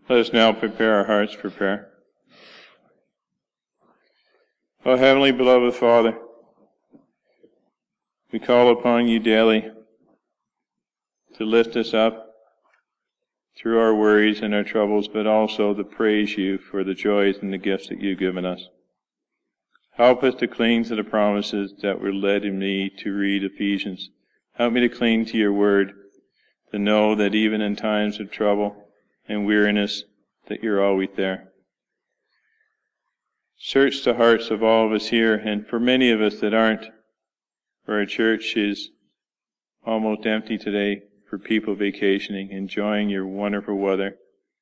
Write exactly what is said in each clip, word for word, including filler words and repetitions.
Let us now prepare our hearts for prayer. O Heavenly Beloved Father, we call upon you daily to lift us up through our worries and our troubles, but also to praise you for the joys and the gifts that you've given us. Help us to cling to the promises that were led in me to read Ephesians. Help me to cling to your word, to know that even in times of trouble and weariness, that you're always there. Search the hearts of all of us here, and for many of us that aren't, where our church is almost empty today, for people vacationing, enjoying your wonderful weather.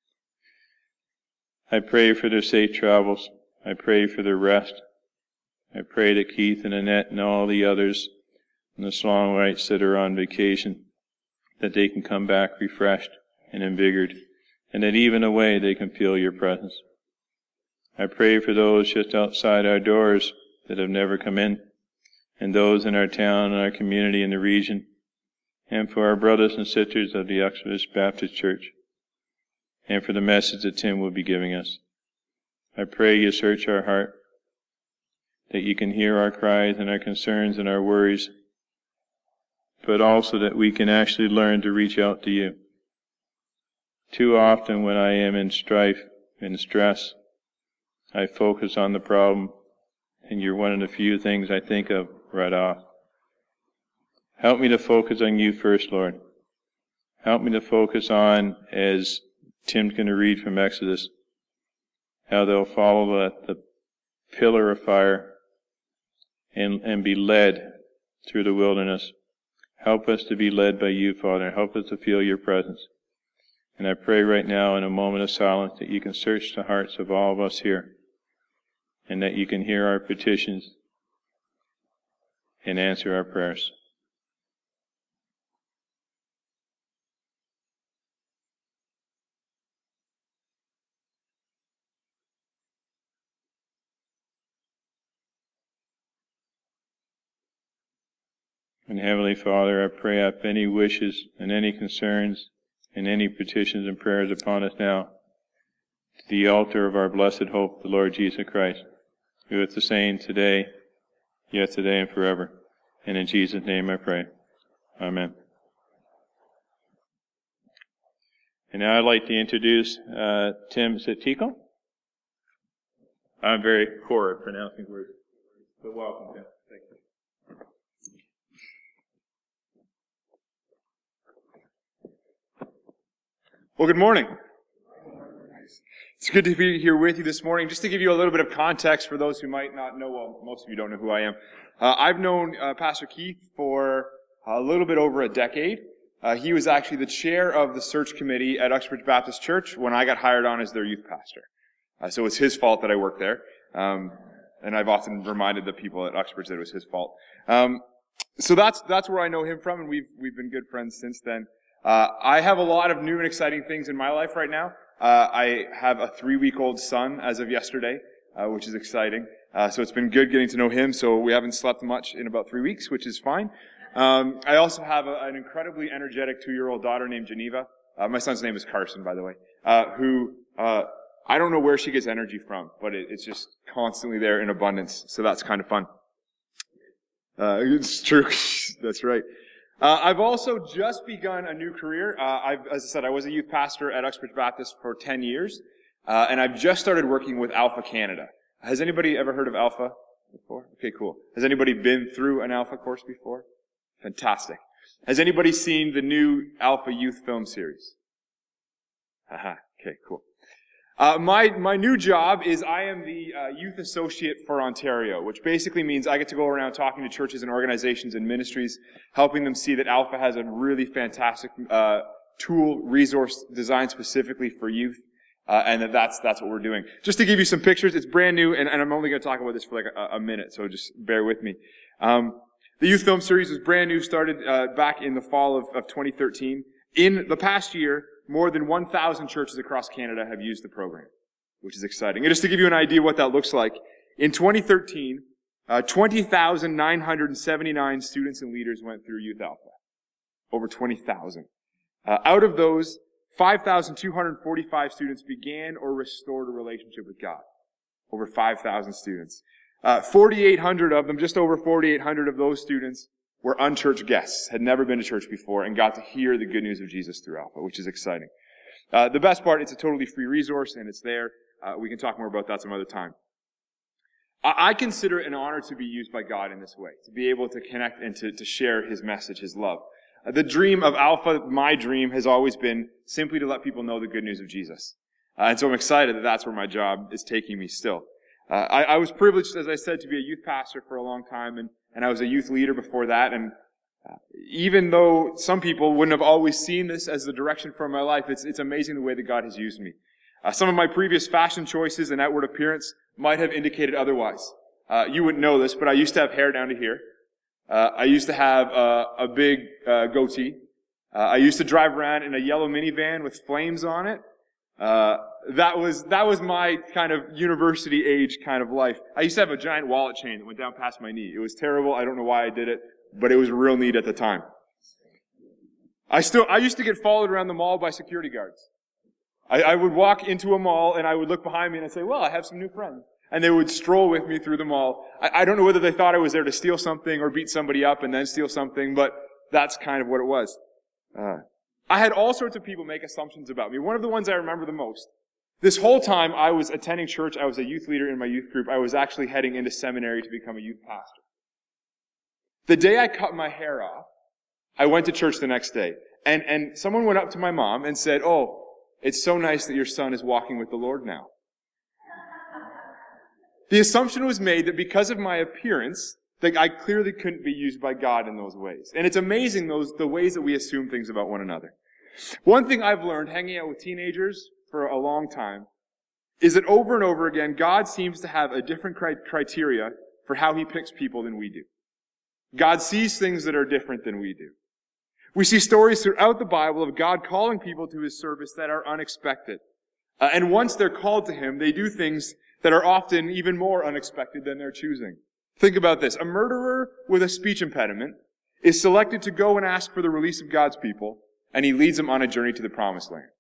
I pray for their safe travels. I pray for their rest. I pray that Keith and Annette and all the others and the Slongwrights that are on vacation, that they can come back refreshed and invigorated, and that even away they can feel your presence. I pray for those just outside our doors that have never come in, and those in our town and our community and the region, and for our brothers and sisters of the Uxbridge Baptist Church, and for the message that Tim will be giving us. I pray you search our heart, that you can hear our cries and our concerns and our worries, but also that we can actually learn to reach out to you. Too often when I am in strife and stress, I focus on the problem, and you're one of the few things I think of right off. Help me to focus on you first, Lord. Help me to focus on, as Tim's going to read from Exodus, how they'll follow the, the pillar of fire and, and be led through the wilderness. Help us to be led by you, Father. Help us to feel your presence. And I pray right now in a moment of silence that you can search the hearts of all of us here, and that you can hear our petitions and answer our prayers. And Heavenly Father, I pray up any wishes and any concerns and any petitions and prayers upon us now to the altar of our blessed hope, the Lord Jesus Christ, who is the same today, yet today and forever. And in Jesus' name I pray. Amen. And now I'd like to introduce uh, Tim Satiko. I'm very poor at pronouncing words, but welcome, Tim. Thank you. Well, good morning. It's good to be here with you this morning. Just to give you a little bit of context for those who might not know, well, most of you don't know who I am. Uh, I've known uh, Pastor Keith for a little bit over a decade. Uh, he was actually the chair of the search committee at Uxbridge Baptist Church when I got hired on as their youth pastor. Uh, so it's his fault that I work there. Um, and I've often reminded the people at Uxbridge that it was his fault. Um, so that's that's where I know him from, and we've we've been good friends since then. Uh, I have a lot of new and exciting things in my life right now. Uh, I have a three-week-old son as of yesterday, uh, which is exciting. Uh, so it's been good getting to know him. So we haven't slept much in about three weeks, which is fine. Um, I also have a, an incredibly energetic two-year-old daughter named Geneva. Uh, my son's name is Carson, by the way, uh, who uh, I don't know where she gets energy from, but it, it's just constantly there in abundance. So that's kind of fun. Uh, it's true. That's right. Uh, I've also just begun a new career. Uh, I've, as I said, I was a youth pastor at Uxbridge Baptist for ten years, uh, and I've just started working with Alpha Canada. Has anybody ever heard of Alpha before? Okay, cool. Has anybody been through an Alpha course before? Fantastic. Has anybody seen the new Alpha Youth film series? Haha, okay, cool. Uh, my, my new job is I am the uh, youth associate for Ontario, which basically means I get to go around talking to churches and organizations and ministries, helping them see that Alpha has a really fantastic uh, tool, resource designed specifically for youth, uh, and that that's, that's what we're doing. Just to give you some pictures, it's brand new, and, and I'm only going to talk about this for like a, a minute, so just bear with me. Um, the youth film series was brand new, started uh, back in the fall of, of twenty thirteen. In the past year, more than one thousand churches across Canada have used the program, which is exciting. And just to give you an idea what that looks like, in twenty thirteen, uh, twenty thousand nine hundred seventy-nine students and leaders went through Youth Alpha. Over twenty thousand. Uh, out of those, five thousand two hundred forty-five students began or restored a relationship with God. Over five thousand students. Uh, forty-eight hundred of them, just over forty-eight hundred of those students were unchurched guests, had never been to church before, and got to hear the good news of Jesus through Alpha, which is exciting. Uh, the best part, it's a totally free resource, and it's there. Uh, we can talk more about that some other time. I, I consider it an honor to be used by God in this way, to be able to connect and to, to share His message, His love. Uh, the dream of Alpha, my dream, has always been simply to let people know the good news of Jesus. Uh, and so I'm excited that that's where my job is taking me still. Uh, I, I was privileged, as I said, to be a youth pastor for a long time, and, and I was a youth leader before that, and uh, even though some people wouldn't have always seen this as the direction for my life, it's, it's amazing the way that God has used me. Uh, some of my previous fashion choices and outward appearance might have indicated otherwise. Uh, you wouldn't know this, but I used to have hair down to here. Uh, I used to have uh, a big uh, goatee. Uh, I used to drive around in a yellow minivan with flames on it. Uh, that was, that was my kind of university age kind of life. I used to have a giant wallet chain that went down past my knee. It was terrible. I don't know why I did it, but it was real neat at the time. I still, I used to get followed around the mall by security guards. I, I would walk into a mall and I would look behind me and I'd say, well, I have some new friends. And they would stroll with me through the mall. I, I don't know whether they thought I was there to steal something or beat somebody up and then steal something, but that's kind of what it was. Uh, I had all sorts of people make assumptions about me. One of the ones I remember the most, this whole time I was attending church, I was a youth leader in my youth group, I was actually heading into seminary to become a youth pastor. The day I cut my hair off, I went to church the next day, and, and someone went up to my mom and said, oh, it's so nice that your son is walking with the Lord now. The assumption was made that because of my appearance, that I clearly couldn't be used by God in those ways. And it's amazing those the ways that we assume things about one another. One thing I've learned hanging out with teenagers for a long time is that over and over again, God seems to have a different criteria for how He picks people than we do. God sees things that are different than we do. We see stories throughout the Bible of God calling people to His service that are unexpected. Uh, and once they're called to Him, they do things that are often even more unexpected than their choosing. Think about this. A murderer with a speech impediment is selected to go and ask for the release of God's people, and he leads them on a journey to the promised land.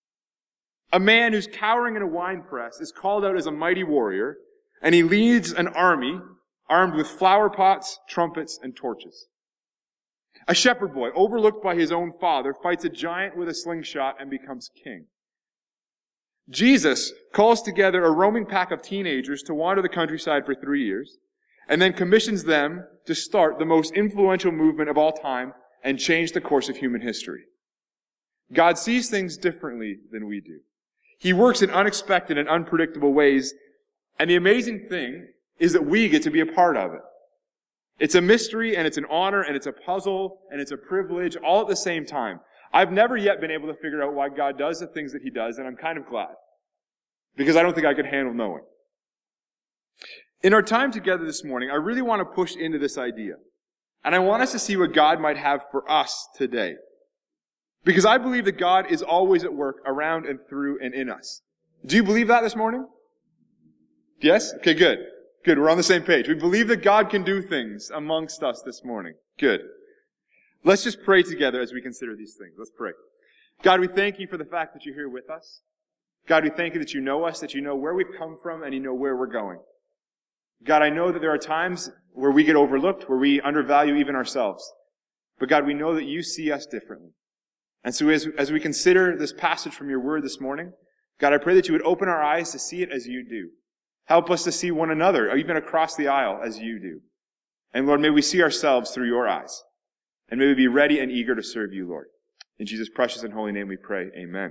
A man who's cowering in a wine press is called out as a mighty warrior, and he leads an army armed with flower pots, trumpets, and torches. A shepherd boy, overlooked by his own father, fights a giant with a slingshot and becomes king. Jesus calls together a roaming pack of teenagers to wander the countryside for three years, and then commissions them to start the most influential movement of all time and change the course of human history. God sees things differently than we do. He works in unexpected and unpredictable ways, and the amazing thing is that we get to be a part of it. It's a mystery, and it's an honor, and it's a puzzle, and it's a privilege, all at the same time. I've never yet been able to figure out why God does the things that He does, and I'm kind of glad, because I don't think I could handle knowing. In our time together this morning, I really want to push into this idea, and I want us to see what God might have for us today. Because I believe that God is always at work around and through and in us. Do you believe that this morning? Yes? Okay, good. Good, we're on the same page. We believe that God can do things amongst us this morning. Good. Let's just pray together as we consider these things. Let's pray. God, we thank You for the fact that You're here with us. God, we thank You that You know us, that You know where we've come from, and You know where we're going. God, I know that there are times where we get overlooked, where we undervalue even ourselves. But God, we know that You see us differently. And so as, as we consider this passage from Your Word this morning, God, I pray that You would open our eyes to see it as You do. Help us to see one another, or even across the aisle, as You do. And Lord, may we see ourselves through Your eyes. And may we be ready and eager to serve You, Lord. In Jesus' precious and holy name we pray. Amen.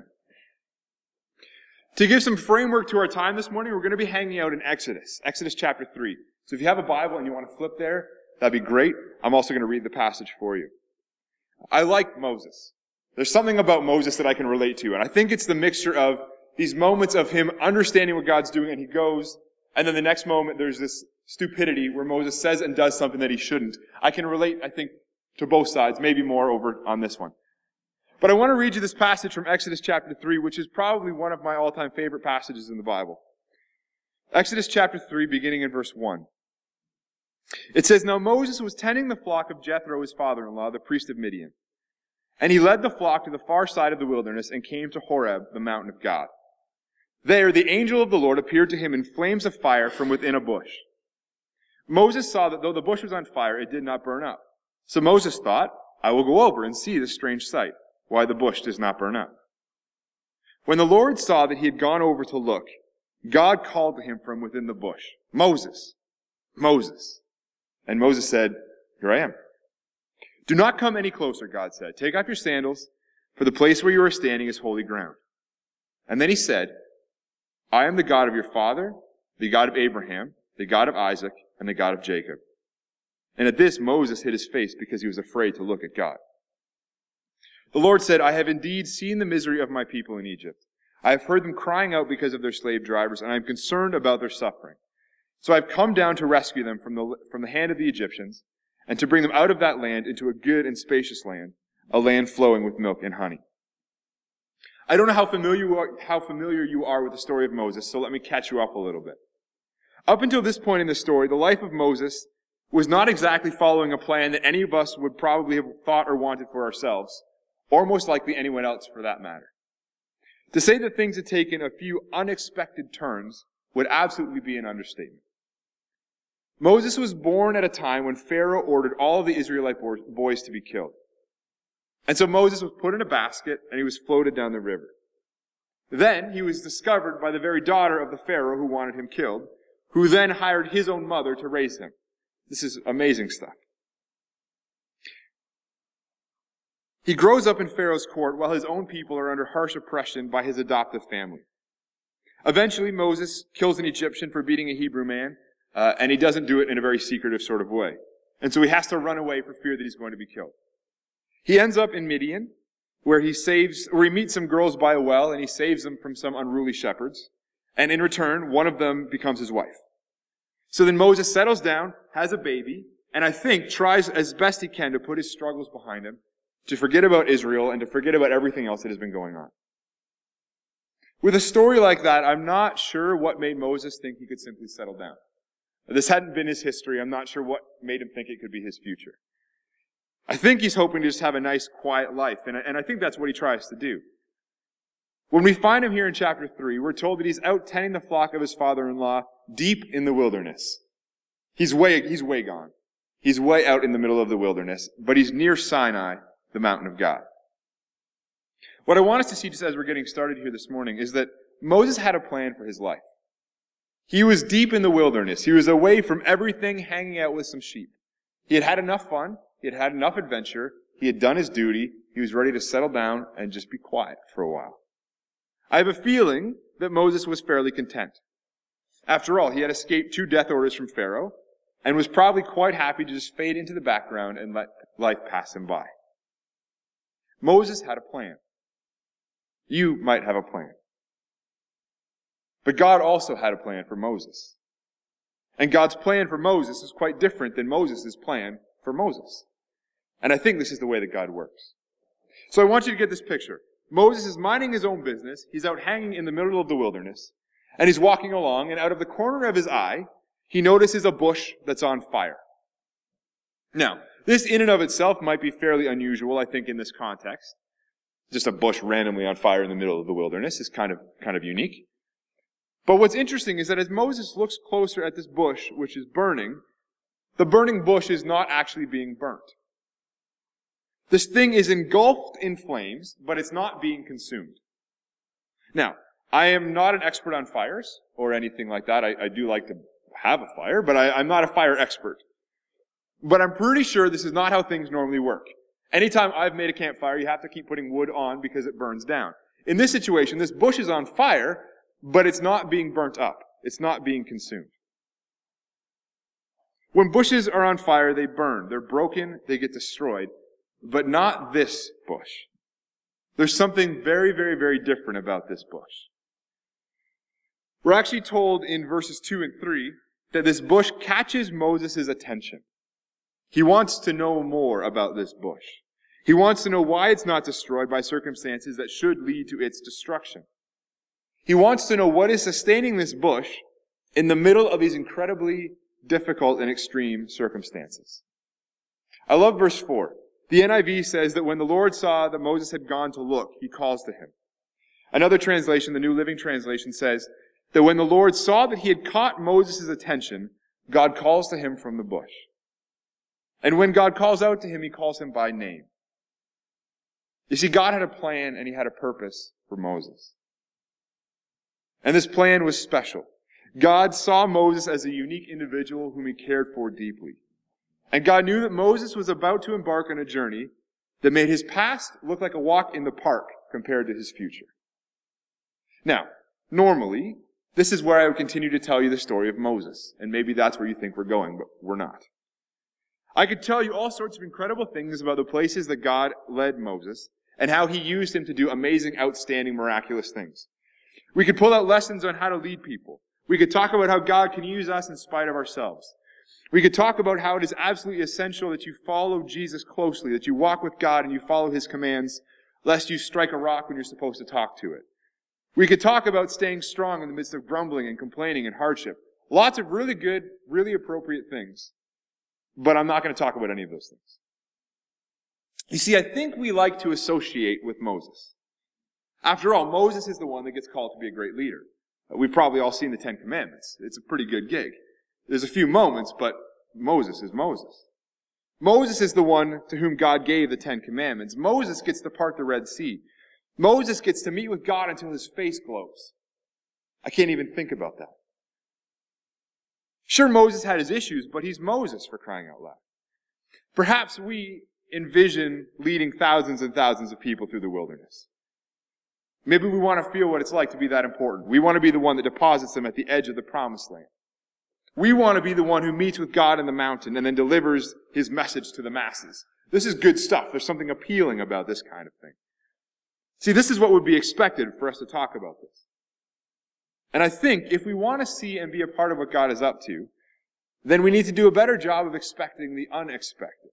To give some framework to our time this morning, we're going to be hanging out in Exodus. Exodus chapter three. So if you have a Bible and you want to flip there, that'd be great. I'm also going to read the passage for you. I like Moses. There's something about Moses that I can relate to, and I think it's the mixture of these moments of him understanding what God's doing, and he goes, and then the next moment there's this stupidity where Moses says and does something that he shouldn't. I can relate, I think, to both sides, maybe more over on this one. But I want to read you this passage from Exodus chapter three, which is probably one of my all-time favorite passages in the Bible. Exodus chapter three, beginning in verse one. It says, Now Moses was tending the flock of Jethro, his father-in-law, the priest of Midian. And he led the flock to the far side of the wilderness and came to Horeb, the mountain of God. There the angel of the Lord appeared to him in flames of fire from within a bush. Moses saw that though the bush was on fire, it did not burn up. So Moses thought, I will go over and see this strange sight, why the bush does not burn up. When the Lord saw that he had gone over to look, God called to him from within the bush, Moses, Moses. And Moses said, Here I am. Do not come any closer, God said. Take off your sandals, for the place where you are standing is holy ground. And then he said, I am the God of your father, the God of Abraham, the God of Isaac, and the God of Jacob. And at this, Moses hid his face because he was afraid to look at God. The Lord said, I have indeed seen the misery of my people in Egypt. I have heard them crying out because of their slave drivers, and I am concerned about their suffering. So I have come down to rescue them from the, from the hand of the Egyptians, and to bring them out of that land into a good and spacious land, a land flowing with milk and honey. I don't know how familiar you are, how familiar you are with the story of Moses, so let me catch you up a little bit. Up until this point in the story, the life of Moses was not exactly following a plan that any of us would probably have thought or wanted for ourselves, or most likely anyone else for that matter. To say that things had taken a few unexpected turns would absolutely be an understatement. Moses was born at a time when Pharaoh ordered all of the Israelite boys to be killed. And so Moses was put in a basket and he was floated down the river. Then he was discovered by the very daughter of the Pharaoh who wanted him killed, who then hired his own mother to raise him. This is amazing stuff. He grows up in Pharaoh's court while his own people are under harsh oppression by his adoptive family. Eventually, Moses kills an Egyptian for beating a Hebrew man, uh, and he doesn't do it in a very secretive sort of way. And so he has to run away for fear that he's going to be killed. He ends up in Midian, where he saves, where he meets some girls by a well, and he saves them from some unruly shepherds. And in return, one of them becomes his wife. So then Moses settles down, has a baby, and I think tries as best he can to put his struggles behind him, to forget about Israel and to forget about everything else that has been going on. With a story like that, I'm not sure what made Moses think he could simply settle down. This hadn't been his history. I'm not sure what made him think it could be his future. I think he's hoping to just have a nice, quiet life, and I, and I think that's what he tries to do. When we find him here in chapter three, we're told that he's out tending the flock of his father-in-law deep in the wilderness. He's way, he's way gone. He's way out in the middle of the wilderness, but he's near Sinai, the mountain of God. What I want us to see just as we're getting started here this morning is that Moses had a plan for his life. He was deep in the wilderness. He was away from everything, hanging out with some sheep. He had had enough fun. He had had enough adventure. He had done his duty. He was ready to settle down and just be quiet for a while. I have a feeling that Moses was fairly content. After all, he had escaped two death orders from Pharaoh and was probably quite happy to just fade into the background and let life pass him by. Moses had a plan. You might have a plan. But God also had a plan for Moses. And God's plan for Moses is quite different than Moses' plan for Moses. And I think this is the way that God works. So I want you to get this picture. Moses is minding his own business. He's out hanging in the middle of the wilderness. And he's walking along, and out of the corner of his eye, he notices a bush that's on fire. Now, this in and of itself might be fairly unusual, I think, in this context. Just a bush randomly on fire in the middle of the wilderness is kind of, kind of unique. But what's interesting is that as Moses looks closer at this bush, which is burning, the burning bush is not actually being burnt. This thing is engulfed in flames, but it's not being consumed. Now, I am not an expert on fires or anything like that. I, I do like to have a fire, but I, I'm not a fire expert. But I'm pretty sure this is not how things normally work. Anytime I've made a campfire, you have to keep putting wood on because it burns down. In this situation, this bush is on fire, but it's not being burnt up. It's not being consumed. When bushes are on fire, they burn. They're broken, they get destroyed. But not this bush. There's something very, very, very different about this bush. We're actually told in verses two and three that this bush catches Moses' attention. He wants to know more about this bush. He wants to know why it's not destroyed by circumstances that should lead to its destruction. He wants to know what is sustaining this bush in the middle of these incredibly difficult and extreme circumstances. I love verse four. The N I V says that when the Lord saw that Moses had gone to look, he calls to him. Another translation, the New Living Translation, says that when the Lord saw that he had caught Moses' attention, God calls to him from the bush. And when God calls out to him, he calls him by name. You see, God had a plan and he had a purpose for Moses. And this plan was special. God saw Moses as a unique individual whom he cared for deeply. And God knew that Moses was about to embark on a journey that made his past look like a walk in the park compared to his future. Now, normally, this is where I would continue to tell you the story of Moses. And maybe that's where you think we're going, but we're not. I could tell you all sorts of incredible things about the places that God led Moses and how he used him to do amazing, outstanding, miraculous things. We could pull out lessons on how to lead people. We could talk about how God can use us in spite of ourselves. We could talk about how it is absolutely essential that you follow Jesus closely, that you walk with God and you follow his commands, lest you strike a rock when you're supposed to talk to it. We could talk about staying strong in the midst of grumbling and complaining and hardship. Lots of really good, really appropriate things. But I'm not going to talk about any of those things. You see, I think we like to associate with Moses. After all, Moses is the one that gets called to be a great leader. We've probably all seen the Ten Commandments. It's a pretty good gig. There's a few moments, but Moses is Moses. Moses is the one to whom God gave the Ten Commandments. Moses gets to part the Red Sea. Moses gets to meet with God until his face glows. I can't even think about that. Sure, Moses had his issues, but he's Moses, for crying out loud. Perhaps we envision leading thousands and thousands of people through the wilderness. Maybe we want to feel what it's like to be that important. We want to be the one that deposits them at the edge of the promised land. We want to be the one who meets with God in the mountain and then delivers his message to the masses. This is good stuff. There's something appealing about this kind of thing. See, this is what would be expected for us to talk about this. And I think if we want to see and be a part of what God is up to, then we need to do a better job of expecting the unexpected.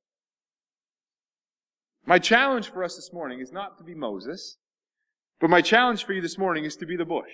My challenge for us this morning is not to be Moses, but my challenge for you this morning is to be the bush.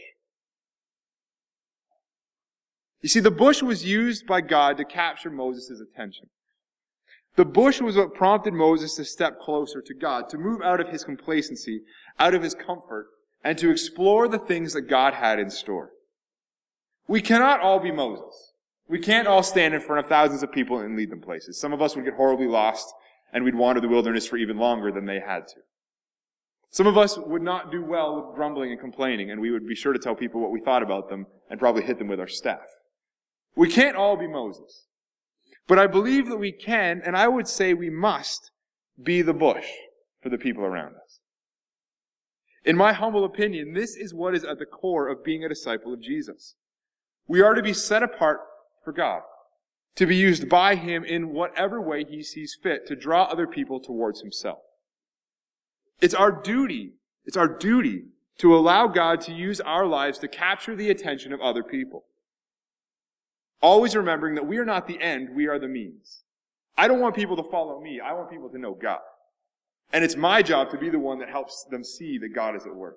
You see, the bush was used by God to capture Moses' attention. The bush was what prompted Moses to step closer to God, to move out of his complacency, out of his comfort, and to explore the things that God had in store. We cannot all be Moses. We can't all stand in front of thousands of people and lead them places. Some of us would get horribly lost, and we'd wander the wilderness for even longer than they had to. Some of us would not do well with grumbling and complaining, and we would be sure to tell people what we thought about them and probably hit them with our staff. We can't all be Moses. But I believe that we can, and I would say we must, be the bush for the people around us. In my humble opinion, this is what is at the core of being a disciple of Jesus. We are to be set apart for God, to be used by him in whatever way he sees fit to draw other people towards himself. It's our duty, it's our duty to allow God to use our lives to capture the attention of other people. Always remembering that we are not the end, we are the means. I don't want people to follow me, I want people to know God. And it's my job to be the one that helps them see that God is at work.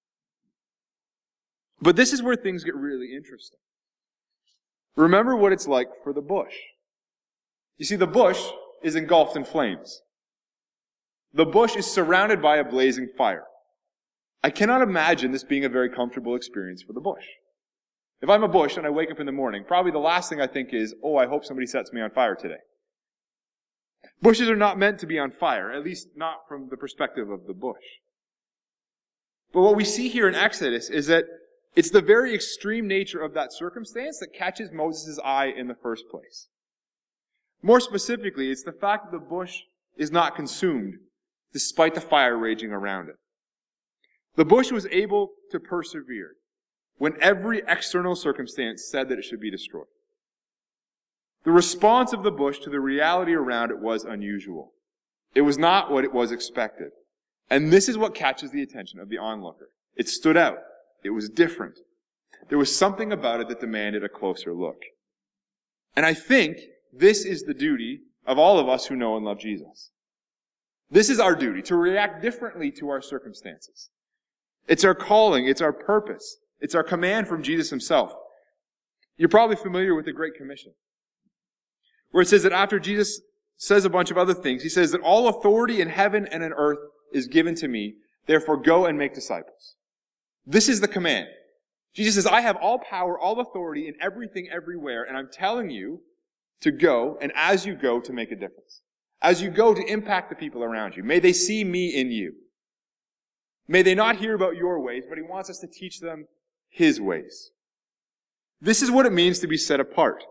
But this is where things get really interesting. Remember what it's like for the bush. You see, the bush is engulfed in flames. The bush is surrounded by a blazing fire. I cannot imagine this being a very comfortable experience for the bush. If I'm a bush and I wake up in the morning, probably the last thing I think is, oh, I hope somebody sets me on fire today. Bushes are not meant to be on fire, at least not from the perspective of the bush. But what we see here in Exodus is that it's the very extreme nature of that circumstance that catches Moses' eye in the first place. More specifically, it's the fact that the bush is not consumed despite the fire raging around it. The bush was able to persevere when every external circumstance said that it should be destroyed. The response of the bush to the reality around it was unusual. It was not what it was expected. And this is what catches the attention of the onlooker. It stood out. It was different. There was something about it that demanded a closer look. And I think this is the duty of all of us who know and love Jesus. This is our duty, to react differently to our circumstances. It's our calling. It's our purpose. It's our command from Jesus himself. You're probably familiar with the Great Commission, where it says that after Jesus says a bunch of other things. He says that all authority in heaven and on earth is given to me. Therefore, go and make disciples. This is the command. Jesus says, I have all power, all authority in everything, everywhere, and I'm telling you to go, and as you go, to make a difference. As you go, to impact the people around you. May they see me in you. May they not hear about your ways, but he wants us to teach them his ways. This is what it means to be set apart.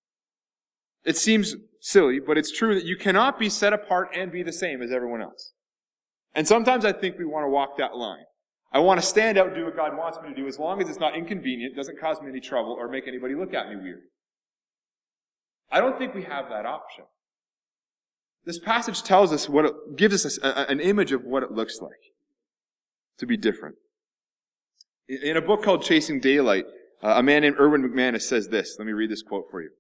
It seems silly, but it's true that you cannot be set apart and be the same as everyone else. And sometimes I think we want to walk that line. I want to stand out and do what God wants me to do as long as it's not inconvenient, doesn't cause me any trouble, or make anybody look at me weird. I don't think we have that option. This passage tells us what it gives us a, a, an image of what it looks like to be different. In, in a book called Chasing Daylight, uh, a man named Erwin McManus says this. Let me read this quote for you.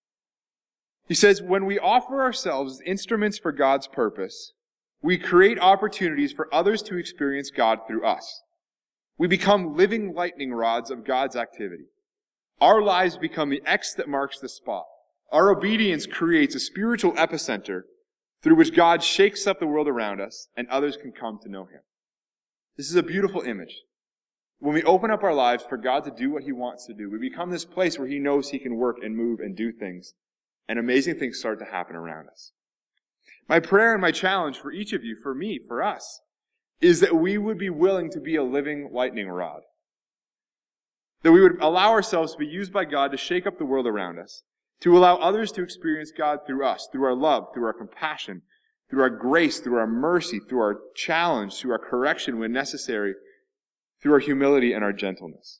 He says, when we offer ourselves as instruments for God's purpose, we create opportunities for others to experience God through us. We become living lightning rods of God's activity. Our lives become the X that marks the spot. Our obedience creates a spiritual epicenter through which God shakes up the world around us and others can come to know him. This is a beautiful image. When we open up our lives for God to do what he wants to do, we become this place where he knows he can work and move and do things, and amazing things start to happen around us. My prayer and my challenge for each of you, for me, for us, is that we would be willing to be a living lightning rod. That we would allow ourselves to be used by God to shake up the world around us, to allow others to experience God through us, through our love, through our compassion, through our grace, through our mercy, through our challenge, through our correction when necessary, through our humility and our gentleness.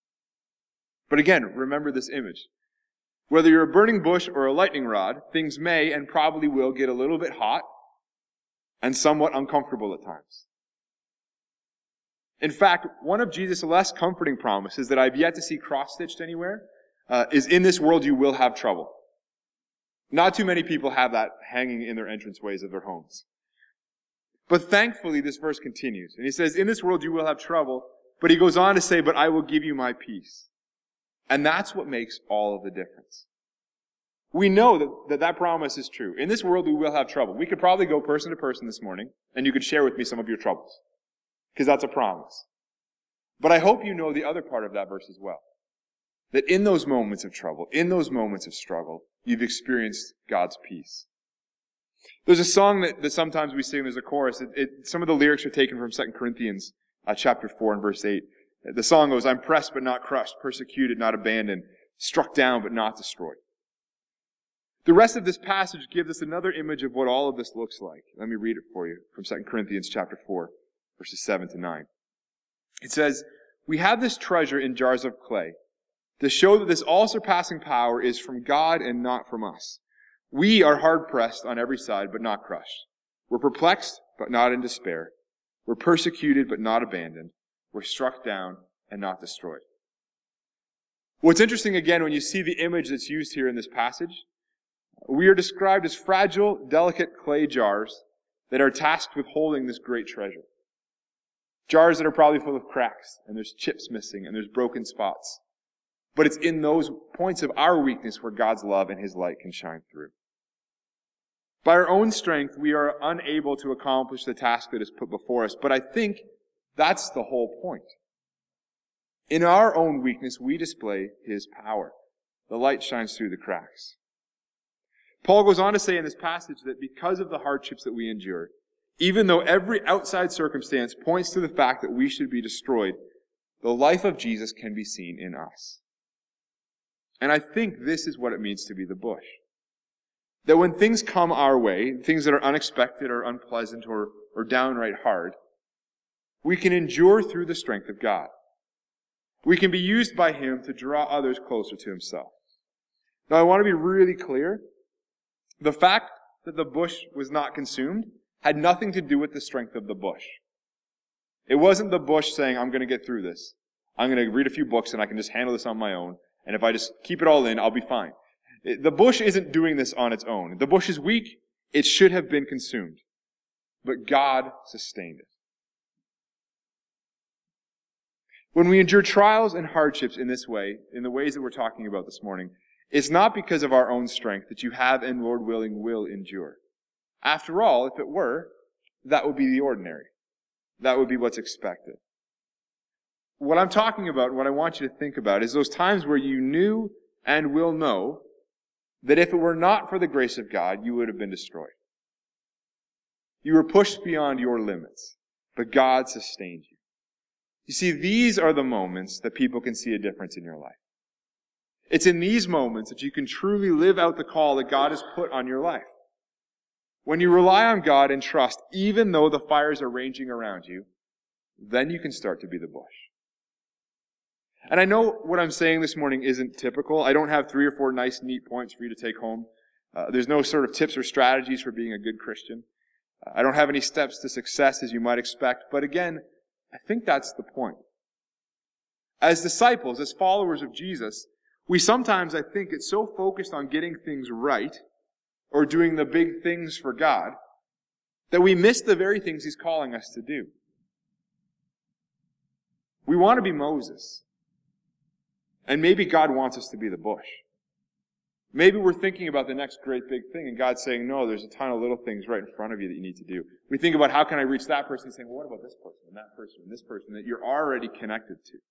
But again, remember this image. Whether you're a burning bush or a lightning rod, things may and probably will get a little bit hot and somewhat uncomfortable at times. In fact, one of Jesus' less comforting promises that I've yet to see cross-stitched anywhere uh, is, in this world you will have trouble. Not too many people have that hanging in their entranceways of their homes. But thankfully, this verse continues. And he says, in this world you will have trouble, but he goes on to say, but I will give you my peace. And that's what makes all of the difference. We know that, that that promise is true. In this world, we will have trouble. We could probably go person to person this morning, and you could share with me some of your troubles. Because that's a promise. But I hope you know the other part of that verse as well. That in those moments of trouble, in those moments of struggle, you've experienced God's peace. There's a song that, that sometimes we sing, there's a chorus. It, it, some of the lyrics are taken from Second Corinthians uh, chapter four and verse eight. The song goes, I'm pressed but not crushed, persecuted, not abandoned, struck down but not destroyed. The rest of this passage gives us another image of what all of this looks like. Let me read it for you from Second Corinthians chapter four, verses seven to nine. It says, we have this treasure in jars of clay to show that this all-surpassing power is from God and not from us. We are hard-pressed on every side but not crushed. We're perplexed but not in despair. We're persecuted but not abandoned. We're struck down and not destroyed. What's interesting, again, when you see the image that's used here in this passage, we are described as fragile, delicate clay jars that are tasked with holding this great treasure. Jars that are probably full of cracks, and there's chips missing, and there's broken spots. But it's in those points of our weakness where God's love and his light can shine through. By our own strength, we are unable to accomplish the task that is put before us, but I think that's the whole point. In our own weakness, we display his power. The light shines through the cracks. Paul goes on to say in this passage that because of the hardships that we endure, even though every outside circumstance points to the fact that we should be destroyed, the life of Jesus can be seen in us. And I think this is what it means to be the bush. That when things come our way, things that are unexpected or unpleasant or, or downright hard, we can endure through the strength of God. We can be used by him to draw others closer to himself. Now, I want to be really clear. The fact that the bush was not consumed had nothing to do with the strength of the bush. It wasn't the bush saying, I'm going to get through this. I'm going to read a few books and I can just handle this on my own. And if I just keep it all in, I'll be fine. The bush isn't doing this on its own. The bush is weak. It should have been consumed. But God sustained it. When we endure trials and hardships in this way, in the ways that we're talking about this morning, It's not because of our own strength that you have and, Lord willing, will endure. After all, if it were, that would be the ordinary. That would be what's expected. What I'm talking about, and what I want you to think about, is those times where you knew and will know that if it were not for the grace of God, you would have been destroyed. You were pushed beyond your limits, but God sustained you. You see, these are the moments that people can see a difference in your life. It's in these moments that you can truly live out the call that God has put on your life. When you rely on God and trust, even though the fires are raging around you, then you can start to be the bush. And I know what I'm saying this morning isn't typical. I don't have three or four nice, neat points for you to take home. Uh, there's no sort of tips or strategies for being a good Christian. Uh, I don't have any steps to success as you might expect. But again, I think that's the point. As disciples, as followers of Jesus, we sometimes, I think, get so focused on getting things right or doing the big things for God that we miss the very things He's calling us to do. We want to be Moses. And maybe God wants us to be the bush. Maybe we're thinking about the next great big thing, and God's saying, no, there's a ton of little things right in front of you that you need to do. We think about how can I reach that person, and saying, well, what about this person, and that person, and this person that you're already connected to?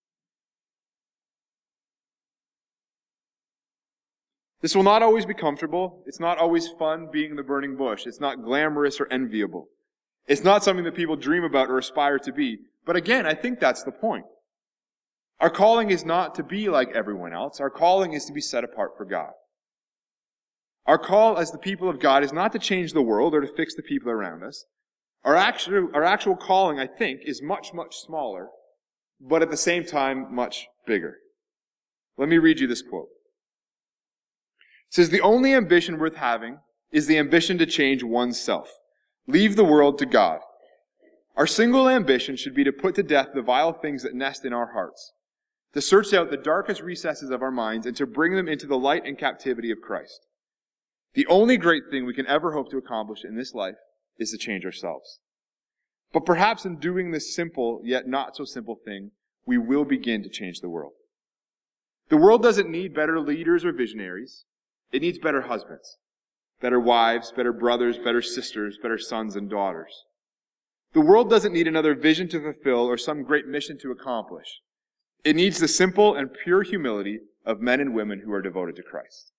This will not always be comfortable. It's not always fun being the burning bush. It's not glamorous or enviable. It's not something that people dream about or aspire to be. But again, I think that's the point. Our calling is not to be like everyone else. Our calling is to be set apart for God. Our call as the people of God is not to change the world or to fix the people around us. Our actual, our actual calling, I think, is much, much smaller, but at the same time, much bigger. Let me read you this quote. It says, the only ambition worth having is the ambition to change oneself. Leave the world to God. Our single ambition should be to put to death the vile things that nest in our hearts, to search out the darkest recesses of our minds, and to bring them into the light and captivity of Christ. The only great thing we can ever hope to accomplish in this life is to change ourselves. But perhaps in doing this simple, yet not so simple thing, we will begin to change the world. The world doesn't need better leaders or visionaries. It needs better husbands, better wives, better brothers, better sisters, better sons and daughters. The world doesn't need another vision to fulfill or some great mission to accomplish. It needs the simple and pure humility of men and women who are devoted to Christ.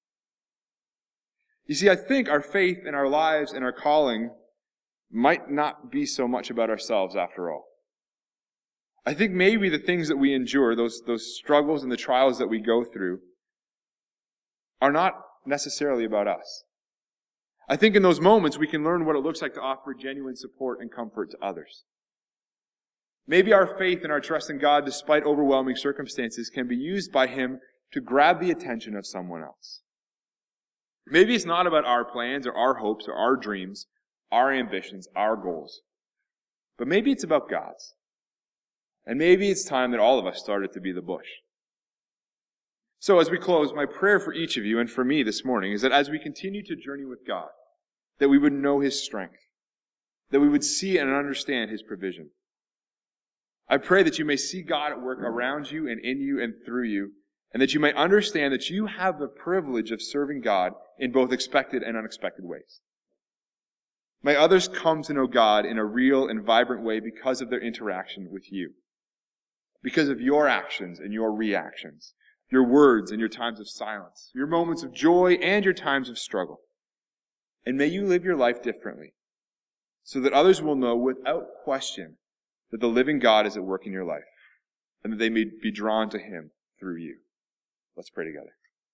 You see, I think our faith and our lives and our calling might not be so much about ourselves after all. I think maybe the things that we endure, those, those struggles and the trials that we go through, are not necessarily about us. I think in those moments we can learn what it looks like to offer genuine support and comfort to others. Maybe our faith and our trust in God, despite overwhelming circumstances, can be used by Him to grab the attention of someone else. Maybe it's not about our plans or our hopes or our dreams, our ambitions, our goals. But maybe it's about God's. And maybe it's time that all of us started to be the bush. So as we close, my prayer for each of you and for me this morning is that as we continue to journey with God, that we would know His strength, that we would see and understand His provision. I pray that you may see God at work around you and in you and through you, and that you may understand that you have the privilege of serving God in both expected and unexpected ways. May others come to know God in a real and vibrant way because of their interaction with you, because of your actions and your reactions, your words and your times of silence, your moments of joy and your times of struggle. And may you live your life differently, so that others will know without question that the living God is at work in your life, and that they may be drawn to Him through you. Let's pray together.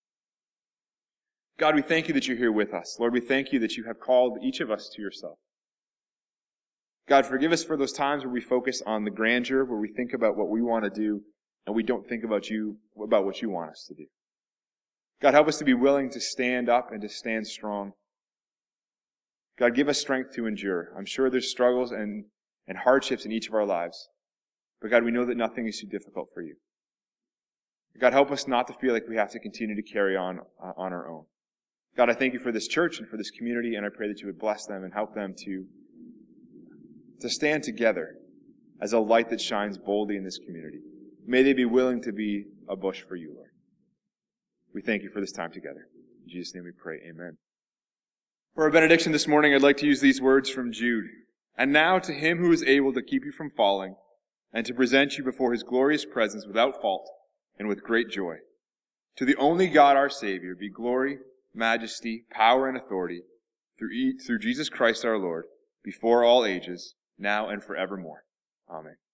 God, we thank you that you're here with us. Lord, we thank you that you have called each of us to yourself. God, forgive us for those times where we focus on the grandeur, where we think about what we want to do, and we don't think about you, about what you want us to do. God, help us to be willing to stand up and to stand strong. God, give us strength to endure. I'm sure there's struggles and, and hardships in each of our lives. But God, we know that nothing is too difficult for you. God, help us not to feel like we have to continue to carry on uh, on our own. God, I thank you for this church and for this community, and I pray that you would bless them and help them to, to stand together as a light that shines boldly in this community. May they be willing to be a bush for you, Lord. We thank you for this time together. In Jesus' name we pray, amen. For our benediction this morning, I'd like to use these words from Jude. And now to him who is able to keep you from falling, and to present you before his glorious presence without fault and with great joy. To the only God our Savior be glory, majesty, power, and authority through, e- through Jesus Christ our Lord, before all ages, now and forevermore. Amen.